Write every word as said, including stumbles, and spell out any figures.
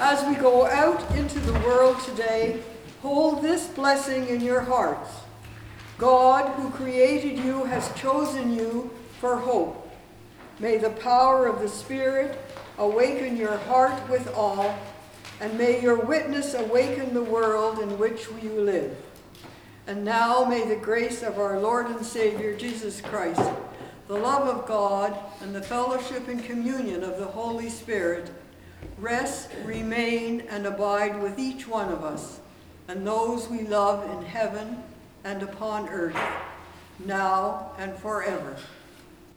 As we go out into the world today, hold this blessing in your hearts. God, who created you, has chosen you for hope. May the power of the Spirit awaken your heart with awe, and may your witness awaken the world in which you live. And now may the grace of our Lord and Savior Jesus Christ, the love of God, and the fellowship and communion of the Holy Spirit rest, remain, and abide with each one of us and those we love in heaven and upon earth, now and forever.